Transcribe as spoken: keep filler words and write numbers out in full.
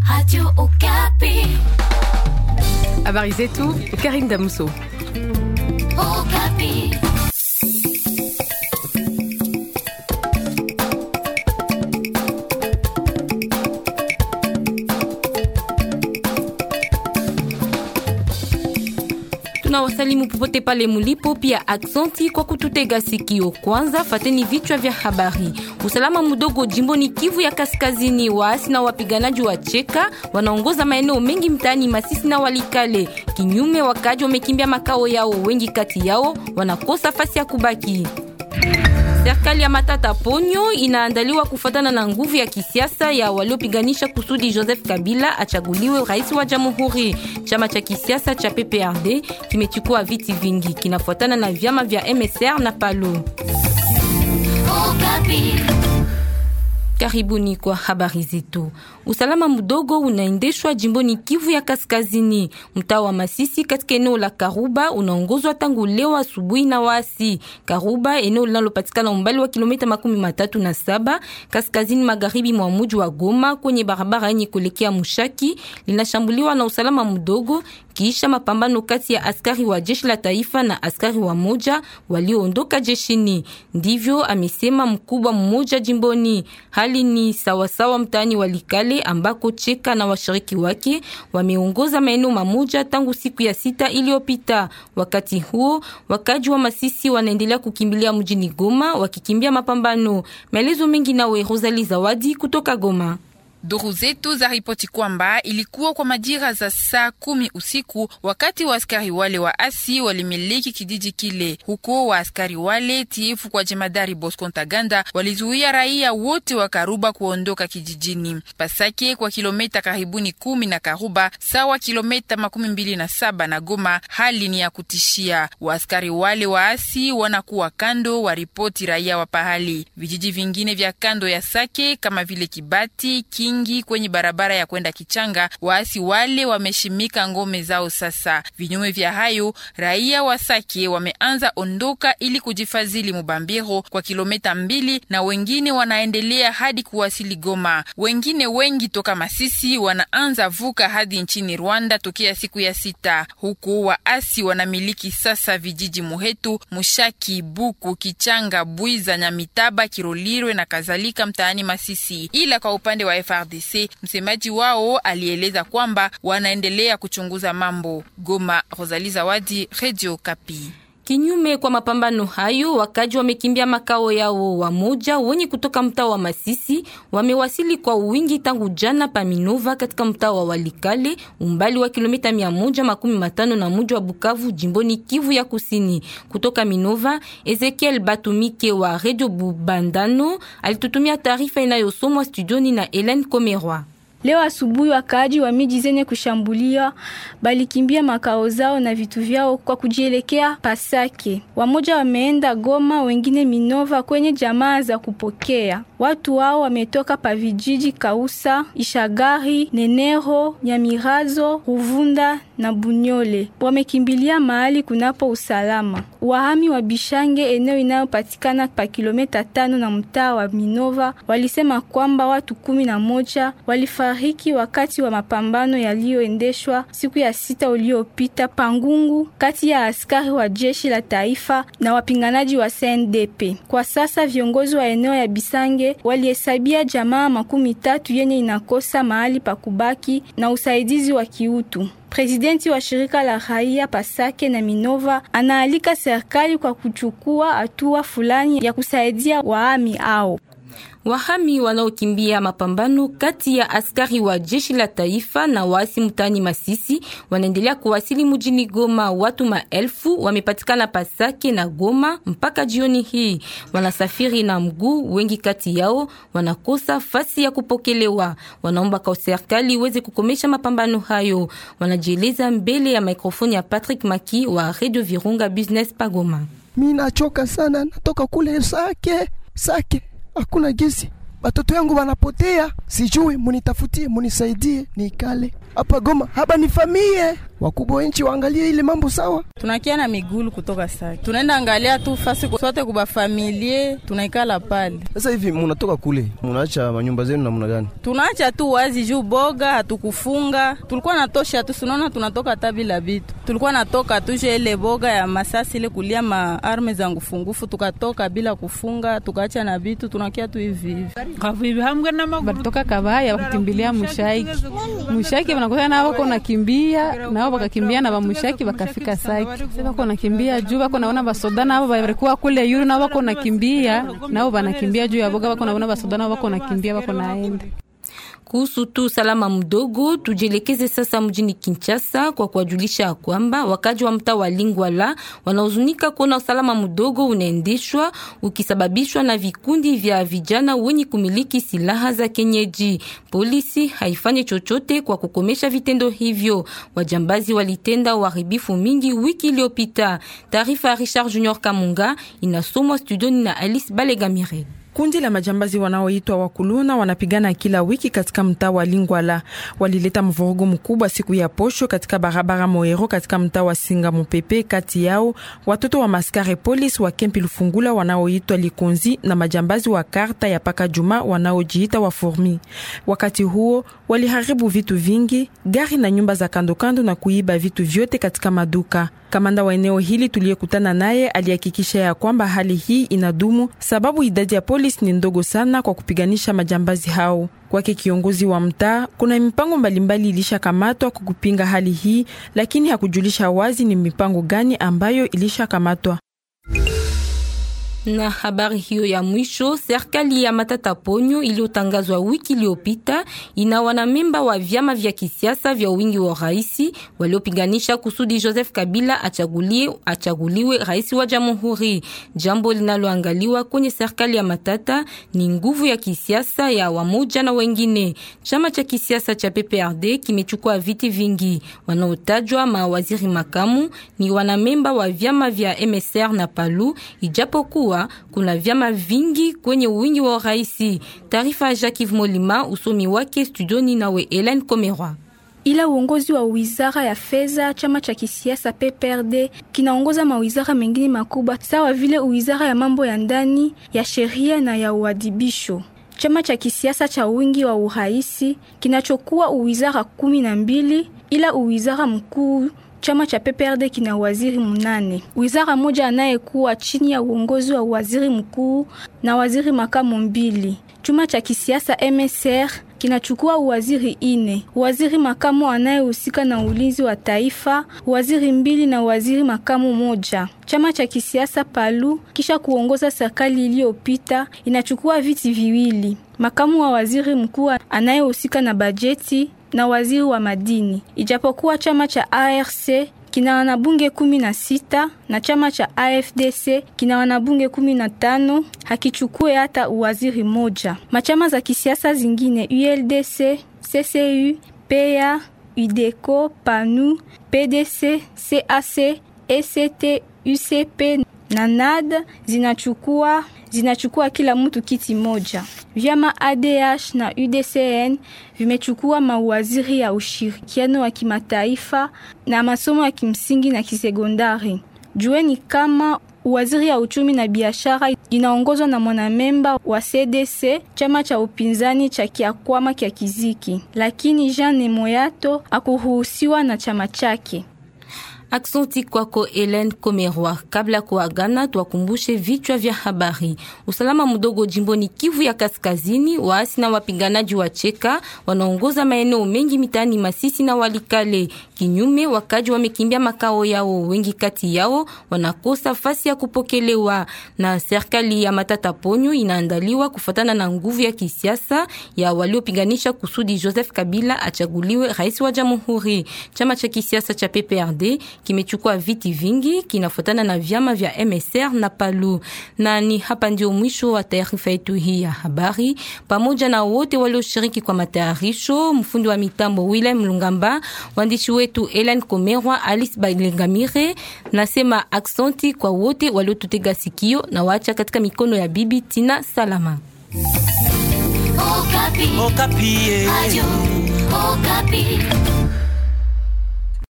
Radio Okapi. Habari zetu, Karim Damuso. Okapi. Tunawasalimu popote pale mulipo, pia aksanti kwa kututega sikio. Kwanza fateni vichwa vya habari. Usalama mdogo jimboni Kivu ya Kaskazini, waasi na wapiganaji wa Cheka wanaongoza maeneo mengi mtaani Masisi na Walikale. Kinyume, wakaji wamekimbia makao yao, wengi kati yao wanakosa fasi ya kubaki. Serikali ya Matata Ponyo inaandaliwa kufuatana na nguvu ya kisiasa ya waliopiganisha kusudi Joseph Kabila achaguliwe rais wa jamhuri. Chama cha kisiasa cha P P R D kimechukua viti vingi, kinafuatana na vyama vya M S R na Palo. Karibuni kwa habari zetu. Usalama mdogo unaendeshwa jimboni Kivu ya Kaskazini. Mtaa wa Masisi katika eneo la Karuba unaongozwa tangu leo asubuhi na waasi. Karuba, eneo linalopatikana umbali wa kilomita makumi matatu na saba kaskazini magharibi mwa mji wa Goma kwenye barabara yenye kuelekea Mushaki, linashambuliwa na usalama mdogo kisha mapambano kati ya askari wa jeshi la taifa na askari wa moja walioondoka jeshini. Ndivyo amesema mkubwa mmoja jimboni. Hali ni sawasawa mtaani Walikale ambako Cheka na washiriki wake wameongoza maeneo mamoja tangu siku ya sita iliyopita. Wakati huo, wakaji wa Masisi wanaendelea kukimbilia mjini Goma wakikimbia mapambano. Maelezo mengi nawe Rosalie Zawadi kutoka Goma. Duru zetu za ripoti kwamba ilikuwa kwa majira za saa kumi usiku wakati wa askari wale wa asi walimiliki kijiji kile. Huko wa askari wale tiifu kwa jemadari Bosco Ntaganda walizuia raia wote wa Karuba kuondoka kijijini. Pasake kwa kilomita karibuni kumi na Karuba, sawa kilomita makumi mbili na saba na Goma, hali ni ya kutishia. Wa askari wale wa asi wanakuwa kando wa ripoti raia wa pahali. Vijiji vingine vya kando ya Sake kama vile Kibati, Kingi kwenye barabara ya kwenda Kichanga, waasi wale wameshimika ngome zao sasa. Vinyume vya hayo, raia wa Sake wameanza ondoka ili kujifadhili Mubambiro kwa kilomita mbili na wengine wanaendelea hadi kuwasili Goma. Wengine wengi toka Masisi wanaanza vuka hadi nchini Rwanda tokea siku ya sita. Huku waasi wanamiliki sasa vijiji Muhetu, Mushaki, Buku, Kichanga, Buiza, Nyamitaba, Kirolirwe na kadhalika mtaani Masisi. Ila kwa upande wa F R D C, msemaji wao alieleza kwamba wanaendelea kuchunguza mambo. Goma, Rosalie Zawadi, Radio Okapi. Kinyume kwa mapambano hayo, wakaji wamekimbia makao yao. Wamoja wenye kutoka mtaa wa Masisi wamewasili kwa wingi tangu jana pa Minova katika mtaa wa Walikale, umbali wa kilomita mia moja makumi matano na mji wa Bukavu jimboni Kivu ya Kusini. Kutoka Minova, Ezekiel Batumike wa Radio Bubandano alitutumia taarifa inayosomwa studioni na Helen Komerwa. Leo asubuhi wakaaji wa miji zenye kushambulia balikimbia makao zao na vitu vyao kwa kujielekea Pasake. Wamoja wameenda Goma, wengine Minova kwenye jamaa za kupokea. Watu wao wametoka pa vijiji Kausa, Ishagari, Nenero, Nyamirazo, Ruvunda na Bunyole. Wamekimbilia mahali kunapo usalama. Wahami wa Bishange, eneo inayopatikana pa kilomita tano na mtaa wa Minova, walisema kwamba watu kumi na moja walifariki wakati wa mapambano yaliyoendeshwa siku ya sita uliopita Pangungu kati ya askari wa jeshi la taifa na wapinganaji wa C N D P. Kwa sasa viongozi wa eneo ya Bisange walihesabia jamaa makumi tatu yenye inakosa mahali pa kubaki na usaidizi wa kiutu. Presidenti wa shirika la raia Pasake na Minova anaalika serikali kwa kuchukua hatua fulani ya kusaidia wahami hao. Wahami wanaokimbia mapambano kati ya askari wa jeshi la taifa na waasi mtani Masisi wanaendelea kuwasili mjini Goma. Watu maelfu wamepatikana Pasake na Goma mpaka jioni hii. Wanasafiri na mguu, wengi kati yao wanakosa fasi ya kupokelewa. Wanaomba kwa serikali iweze kukomesha mapambano hayo. Wanajieleza mbele ya mikrofoni ya Patrick Maki wa Radio Virunga Business pa Goma. Mimi nachoka sana, natoka kule Sake, Sake. Hakuna gizi. Watoto yangu wanapotea. Sijui munitafutie, munisaidie nikale. Hapa Goma, haba nifamie. wakubwa nchi waangalie ile mambo sawa. Tunakia na migulu kutoka Sake, tunaenda angalia tu fasi sote kuba familia, tunaikala pale. Sasa hivi mnatoka kule, mnaacha manyumba zenu na mna gani? Tunaacha tu wazi juu boga hatukufunga. Tulikuwa natosha tu, tunaona tunatoka tabila bitu. Tulikuwa natoka tu je ile boga ya masasi ile kulia ma arme za ngufungufu, tukatoka bila kufunga, tukaacha na bitu, tunakia tu hivi hivi. Kavivi hamwe na maguru. Batoka Kabaya wakimbilia Mushaki. Mushaki wanakuwa na wako nakimbia, na wao wakakimbia na ba Mushaki wakafika Sake. Sasa wako nakimbia juu wako naona basoda na wao walikuwa kule yuru na wako nakimbia, na wao wanakimbia juu ya boga wako naona basoda na wako nakimbia wako naenda. Kuhusu tu salama mdogo, tujelekeze sasa mjini Kinshasa kwa kuwajulisha kwamba wakaji wa mtaa wa Lingwala wanahuzunika kuona usalama mdogo unaendeshwa ukisababishwa na vikundi vya vijana wenye kumiliki silaha za kienyeji. Polisi haifanye chochote kwa kukomesha vitendo hivyo. Wajambazi walitenda uharibifu mingi wiki iliyopita. Taarifa ya Richard Junior Kamunga inasomwa studioni na Alice Balegamire. Kundi la majambazi wanaoitwa Wakuluna wanapigana kila wiki katika mtaa wa Lingwala. Walileta mvurugo mkubwa siku ya posho katika barabara Moero katika mtaa wa Singa Mupepe. Kati yao watoto wa maskare police wa Kempi Lufungula wanaoitwa Likonzi na majambazi wa Karta ya Paka Juma wanaojiita wa Formi. Wakati huo waliharibu vitu vingi, gari na nyumba za kando kando na kuiba vitu vyote katika maduka. Kamanda wa eneo hili tuliyekutana naye alihakikisha ya kwamba hali hii inadumu sababu idadi ya polisi ni ndogo sana kwa kupiganisha majambazi hao. Kwake kiongozi wa mtaa, kuna mipango mbalimbali ilishakamatwa kwa kupinga hali hii, lakini hakujulisha wazi ni mipango gani ambayo ilishakamatwa. Na habari hiyo ya mwisho, serikali ya Matata Ponyo iliyotangazwa wiki iliyopita ina wanamemba wa vyama vya kisiasa vya wingi wa rais waliopiganisha kusudi Joseph Kabila achagulie achaguliwe rais wa jamhuri. Jambo linaloangaliwa kwenye serikali ya Matata ni nguvu ya kisiasa ya wamoja na wengine. Chama cha kisiasa cha P P R D kimechukua viti vingi. Wanaotajwa mawaziri makamu ni wanamemba wa vyama vya M S R na Palu, ijapokuwa kuna vyama vingi kwenye wingi wa raisi. Taarifa ya Jacques Molima, usomi wake studioni nawe Hélène Komerwa. Ila uongozi wa wizara ya fedha, chama cha kisiasa P P R D kinaongoza mawizara mengine makubwa sawa vile wizara ya mambo ya ndani, ya sheria na ya uadibisho. Chama cha kisiasa cha wingi wa uraisi kinachokuwa uwizara kumi na mbili, ila uwizara mkuu chama cha P P R D kina waziri munane. Wizara moja anayekuwa chini ya uongozi wa waziri mkuu na waziri makamu mbili. Chama cha kisiasa M S R kinachukua waziri ine, waziri makamu anayehusika na ulinzi wa taifa, waziri mbili na waziri makamu moja. Chama cha kisiasa Palu kisha kuongoza serikali iliyopita inachukua viti viwili, makamu wa waziri mkuu anayehusika na bajeti na waziri wa madini. Ijapokuwa chama cha A R C kina wanabunge kumi na sita na chama cha A F D C kina wanabunge kumi na tano, hakichukue hata uwaziri moja. Machama za kisiasa zingine U L D C, C C U, P A, U D E C O, P A N U, P D C, C A C, E C T, U C P na N A D zinachukua zinachukua kila mtu kiti moja. Vyama A D H na U D C N vimechukua mawaziri ya ushirikiano wa kimataifa na masomo ya kimsingi na kisekondari. Jueni kama waziri ya uchumi na biashara inaongozwa na mwanamemba wa C D C, chama cha upinzani cha Kiakwama kia Kiziki, lakini Jean Nemoyato akuruhusiwa na chama chake. Aksanti kwako Hélène Komerwa. Kabla kuagana, tuwakumbushe vichwa vya habari. Usalama mdogo jimboni Kivu ya Kaskazini, waasi na wapiganaji wa Cheka wanaongoza maeneo mengi mitani Masisi na Walikale. Kinyume, wakaji wamekimbia makao yao, wengi kati yao wanakosa fasi ya kupokelewa. Na serikali ya Matata Ponyo inaandaliwa kufuatana na nguvu ya kisiasa ya waliopiganisha kusudi Joseph Kabila achaguliwe rais wa jamhuri. Chama cha kisiasa cha P P R D kimechukua viti vingi, kinafuatana na vyama vya M S R na Palu. Na ni hapa ndio mwisho wa taarifa yetu hii ya habari, pamoja na wote walioshiriki kwa matayarisho, mfundi wa mitambo Willem Lungamba, waandishi wetu Hélène Komerwa, Alice Balegamire. Nasema aksanti kwa wote waliotutega sikio na waacha katika mikono ya Bibi Tina Salama. Okapi. Okapi. Ayu, Okapi.